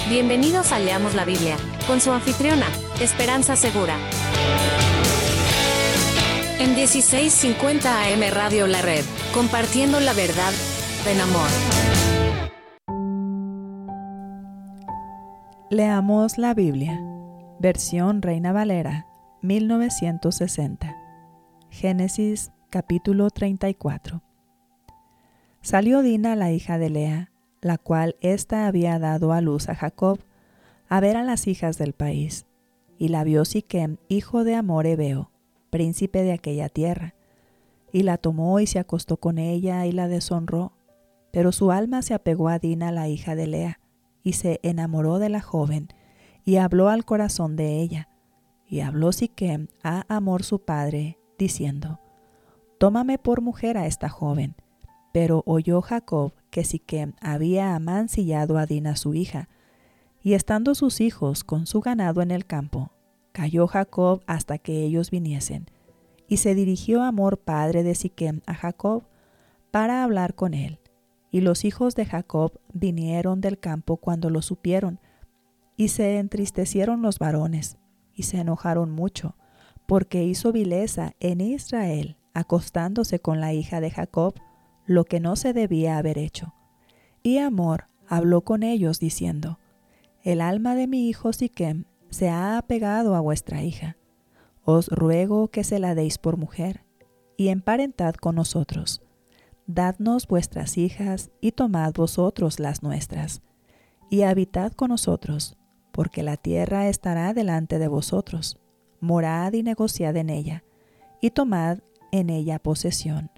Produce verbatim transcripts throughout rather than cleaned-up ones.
Bienvenidos a Leamos la Biblia, con su anfitriona, Esperanza Segura. En dieciséis cincuenta A M Radio La Red, compartiendo la verdad en amor. Leamos la Biblia, versión Reina Valera, mil novecientos sesenta. Génesis, capítulo treinta y cuatro. Salió Dina, la hija de Lea, la cual ésta había dado a luz a Jacob, a ver a las hijas del país. Y la vio Siquem, hijo de Hamor Hebeo, príncipe de aquella tierra. Y la tomó y se acostó con ella y la deshonró. Pero su alma se apegó a Dina, la hija de Lea, y se enamoró de la joven, y habló al corazón de ella. Y habló Siquem a Hamor su padre, diciendo: Tómame por mujer a esta joven. Pero oyó Jacob que Siquem había amancillado a Dina su hija, y estando sus hijos con su ganado en el campo, calló Jacob hasta que ellos viniesen, y se dirigió Hamor padre de Siquem a Jacob para hablar con él. Y los hijos de Jacob vinieron del campo cuando lo supieron, y se entristecieron los varones, y se enojaron mucho, porque hizo vileza en Israel, acostándose con la hija de Jacob, lo que no se debía haber hecho. Y Hamor habló con ellos diciendo: El alma de mi hijo Siquem se ha apegado a vuestra hija. Os ruego que se la deis por mujer, y emparentad con nosotros. Dadnos vuestras hijas, y tomad vosotros las nuestras, y habitad con nosotros, porque la tierra estará delante de vosotros. Morad y negociad en ella, y tomad en ella posesión.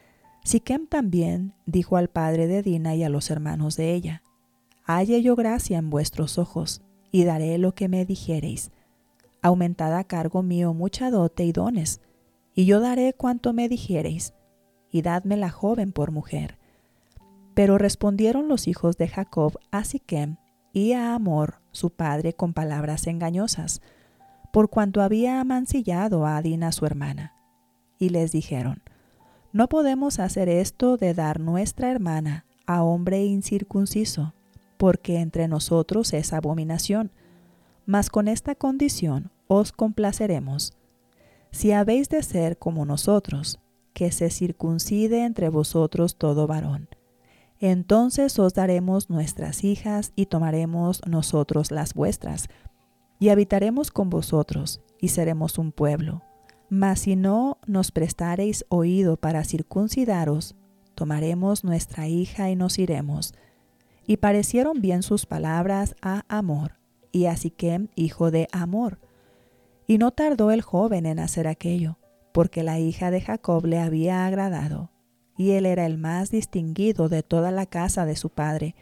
Siquem también dijo al padre de Dina y a los hermanos de ella: Halle yo gracia en vuestros ojos, y daré lo que me dijereis. Aumentad a cargo mío mucha dote y dones, y yo daré cuanto me dijereis, y dadme la joven por mujer. Pero respondieron los hijos de Jacob a Siquem y a Hamor su padre con palabras engañosas, por cuanto había amancillado a Dina su hermana. Y les dijeron: No podemos hacer esto de dar nuestra hermana a hombre incircunciso, porque entre nosotros es abominación. Mas con esta condición os complaceremos. Si habéis de ser como nosotros, que se circuncide entre vosotros todo varón. Entonces os daremos nuestras hijas y tomaremos nosotros las vuestras, y habitaremos con vosotros, y seremos un pueblo. Mas si no nos prestareis oído para circuncidaros, tomaremos nuestra hija y nos iremos. Y parecieron bien sus palabras a Hamor y a Siquem, hijo de Hamor. Y no tardó el joven en hacer aquello, porque la hija de Jacob le había agradado, y él era el más distinguido de toda la casa de su padre.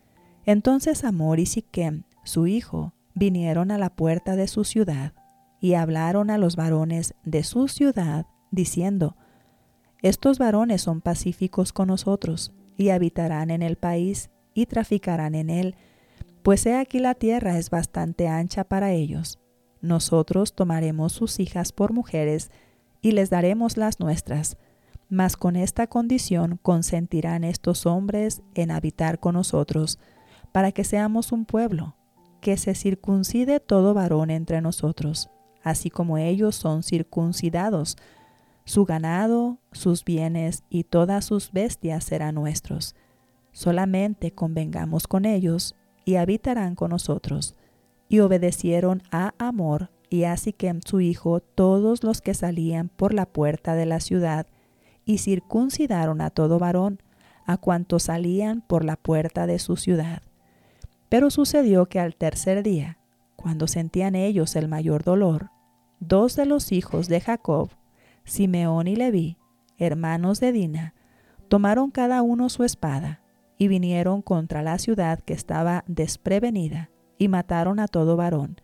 Entonces Hamor y Siquem, su hijo, vinieron a la puerta de su ciudad, y hablaron a los varones de su ciudad, diciendo: Estos varones son pacíficos con nosotros, y habitarán en el país, y traficarán en él, pues he aquí la tierra es bastante ancha para ellos. Nosotros tomaremos sus hijas por mujeres, y les daremos las nuestras, mas con esta condición consentirán estos hombres en habitar con nosotros, para que seamos un pueblo, que se circuncide todo varón entre nosotros, así como ellos son circuncidados. Su ganado, sus bienes y todas sus bestias serán nuestros. Solamente convengamos con ellos, y habitarán con nosotros. Y obedecieron a Hamor y a Siquem su hijo todos los que salían por la puerta de la ciudad, y circuncidaron a todo varón, a cuantos salían por la puerta de su ciudad. Pero sucedió que al tercer día, cuando sentían ellos el mayor dolor, dos de los hijos de Jacob, Simeón y Leví, hermanos de Dina, tomaron cada uno su espada, y vinieron contra la ciudad que estaba desprevenida, y mataron a todo varón.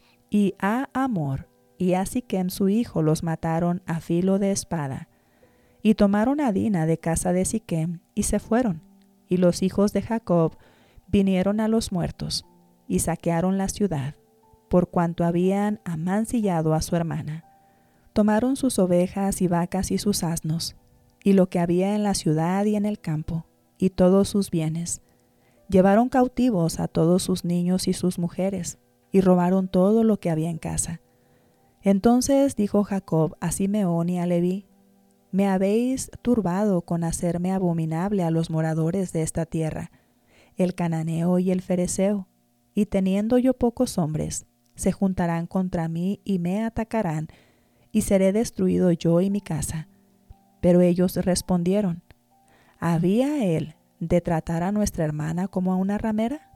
Y a Hamor y a Siquem su hijo los mataron a filo de espada. Y tomaron a Dina de casa de Siquem, y se fueron. Y los hijos de Jacob vinieron a los muertos, y saquearon la ciudad, por cuanto habían amancillado a su hermana. Tomaron sus ovejas y vacas y sus asnos, y lo que había en la ciudad y en el campo, y todos sus bienes. Llevaron cautivos a todos sus niños y sus mujeres, y robaron todo lo que había en casa. Entonces dijo Jacob a Simeón y a Leví: Me habéis turbado con hacerme abominable a los moradores de esta tierra, el cananeo y el fereceo, y teniendo yo pocos hombres, se juntarán contra mí y me atacarán, y seré destruido yo y mi casa. Pero ellos respondieron: ¿Había él de tratar a nuestra hermana como a una ramera?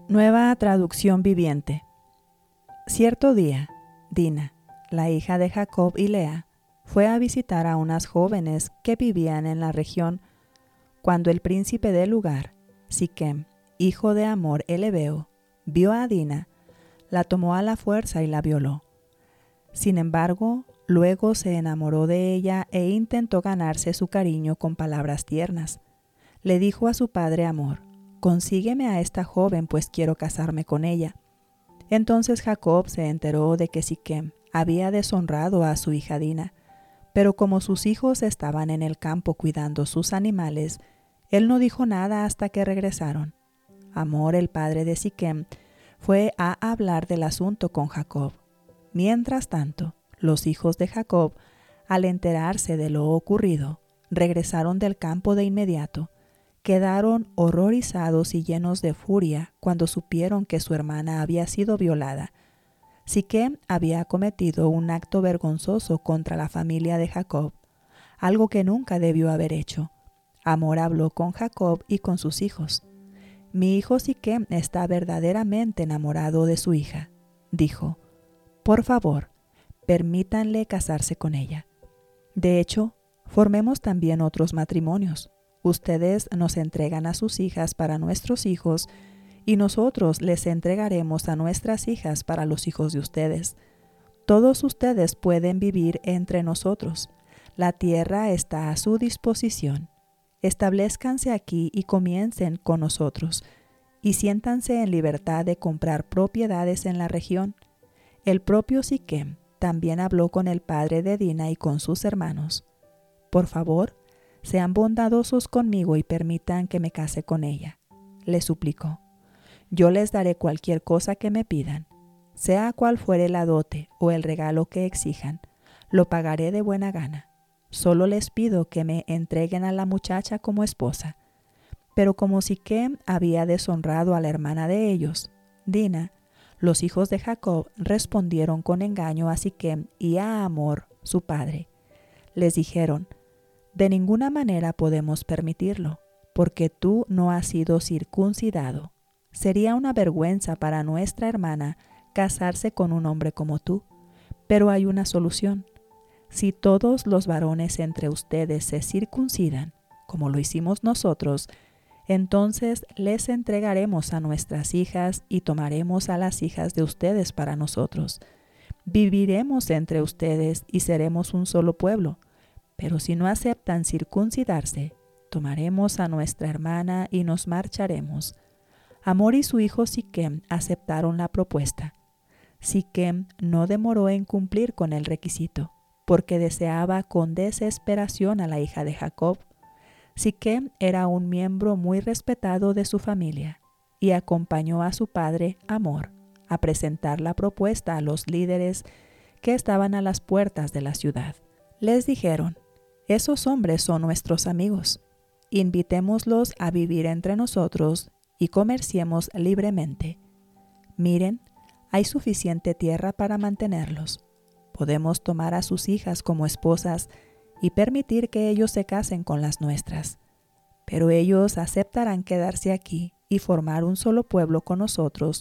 Nueva traducción viviente. Cierto día, Dina, la hija de Jacob y Lea, fue a visitar a unas jóvenes que vivían en la región. Cuando el príncipe del lugar, Siquem, hijo de Hamor el Hebeo, vio a Dina, la tomó a la fuerza y la violó. Sin embargo, luego se enamoró de ella e intentó ganarse su cariño con palabras tiernas. Le dijo a su padre Hamor: «Consígueme a esta joven, pues quiero casarme con ella». Entonces Jacob se enteró de que Siquem había deshonrado a su hija Dina, pero como sus hijos estaban en el campo cuidando sus animales, él no dijo nada hasta que regresaron. Hamor, el padre de Siquem, fue a hablar del asunto con Jacob. Mientras tanto, los hijos de Jacob, al enterarse de lo ocurrido, regresaron del campo de inmediato. Quedaron horrorizados y llenos de furia cuando supieron que su hermana había sido violada. Siquem había cometido un acto vergonzoso contra la familia de Jacob, algo que nunca debió haber hecho. Hamor habló con Jacob y con sus hijos. «Mi hijo Siquem está verdaderamente enamorado de su hija», dijo. «Por favor, permítanle casarse con ella. De hecho, formemos también otros matrimonios. Ustedes nos entregan a sus hijas para nuestros hijos y nosotros les entregaremos a nuestras hijas para los hijos de ustedes. Todos ustedes pueden vivir entre nosotros. La tierra está a su disposición. Establezcanse aquí y comiencen con nosotros, y siéntanse en libertad de comprar propiedades en la región». El propio Siquem también habló con el padre de Dina y con sus hermanos. «Por favor, sean bondadosos conmigo y permitan que me case con ella», le suplicó. «Yo les daré cualquier cosa que me pidan. Sea cual fuere la dote o el regalo que exijan, lo pagaré de buena gana. Solo les pido que me entreguen a la muchacha como esposa». Pero como Siquem había deshonrado a la hermana de ellos, Dina, los hijos de Jacob respondieron con engaño a Siquem y a Hamor, su padre. Les dijeron: «De ninguna manera podemos permitirlo, porque tú no has sido circuncidado. Sería una vergüenza para nuestra hermana casarse con un hombre como tú. Pero hay una solución. Si todos los varones entre ustedes se circuncidan, como lo hicimos nosotros, entonces les entregaremos a nuestras hijas y tomaremos a las hijas de ustedes para nosotros. Viviremos entre ustedes y seremos un solo pueblo. Pero si no aceptan circuncidarse, tomaremos a nuestra hermana y nos marcharemos». Hamor y su hijo Siquem aceptaron la propuesta. Siquem no demoró en cumplir con el requisito, porque deseaba con desesperación a la hija de Jacob. Siquem era un miembro muy respetado de su familia y acompañó a su padre Hamor a presentar la propuesta a los líderes que estaban a las puertas de la ciudad. Les dijeron: «Esos hombres son nuestros amigos. Invitémoslos a vivir entre nosotros y comerciemos libremente. Miren, hay suficiente tierra para mantenerlos. Podemos tomar a sus hijas como esposas y permitir que ellos se casen con las nuestras. Pero ellos aceptarán quedarse aquí y formar un solo pueblo con nosotros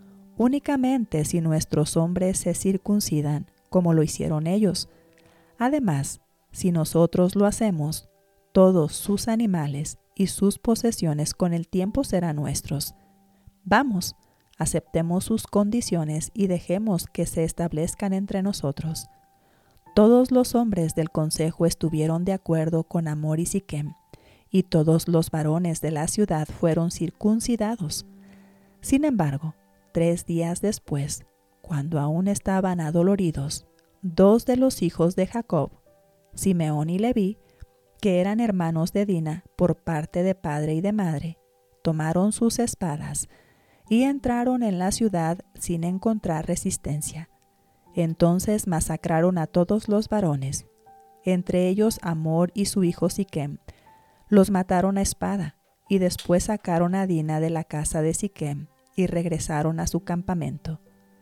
únicamente si nuestros hombres se circuncidan como lo hicieron ellos. Además, si nosotros lo hacemos, todos sus animales y sus posesiones con el tiempo serán nuestros. Vamos, aceptemos sus condiciones y dejemos que se establezcan entre nosotros». Todos los hombres del consejo estuvieron de acuerdo con Hamor y Siquem, y todos los varones de la ciudad fueron circuncidados. Sin embargo, tres días después, cuando aún estaban adoloridos, dos de los hijos de Jacob, Simeón y Leví, que eran hermanos de Dina por parte de padre y de madre, tomaron sus espadas y entraron en la ciudad sin encontrar resistencia. Entonces masacraron a todos los varones, entre ellos Hamor y su hijo Siquem. Los mataron a espada, y después sacaron a Dina de la casa de Siquem y regresaron a su campamento.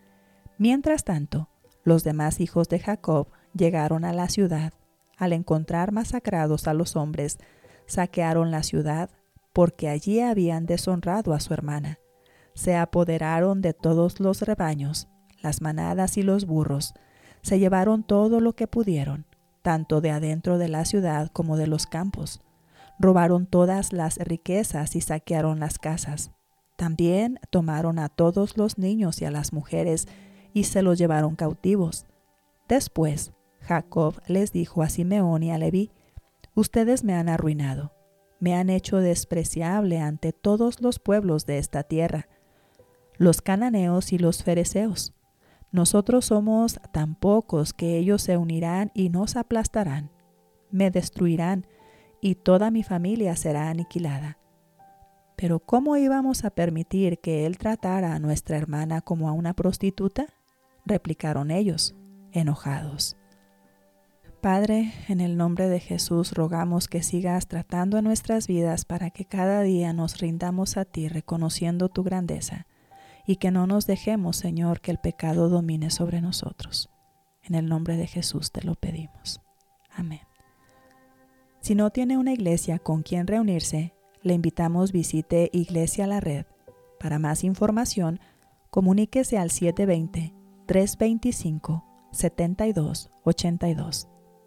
Mientras tanto, los demás hijos de Jacob llegaron a la ciudad. Al encontrar masacrados a los hombres, saquearon la ciudad, porque allí habían deshonrado a su hermana. se apoderaron de todos los rebaños, las manadas y los burros, se llevaron todo lo que pudieron, tanto de adentro de la ciudad como de los campos. Robaron todas las riquezas y saquearon las casas. También tomaron a todos los niños y a las mujeres y se los llevaron cautivos. Después, Jacob les dijo a Simeón y a Leví: ustedes me han arruinado, me han hecho despreciable ante todos los pueblos de esta tierra, los cananeos y los fereceos. Nosotros somos tan pocos que ellos se unirán y nos aplastarán, me destruirán y toda mi familia será aniquilada. Pero ¿cómo íbamos a permitir que él tratara a nuestra hermana como a una prostituta? Replicaron ellos, enojados. Padre, en el nombre de Jesús rogamos que sigas tratando en nuestras vidas para que cada día nos rindamos a ti reconociendo tu grandeza y que no nos dejemos, Señor, que el pecado domine sobre nosotros. En el nombre de Jesús te lo pedimos. Amén. Si no tiene una iglesia con quien reunirse, le invitamos visite Iglesia La Red. Para más información, comuníquese al siete dos cero, tres dos cinco, siete dos ocho dos.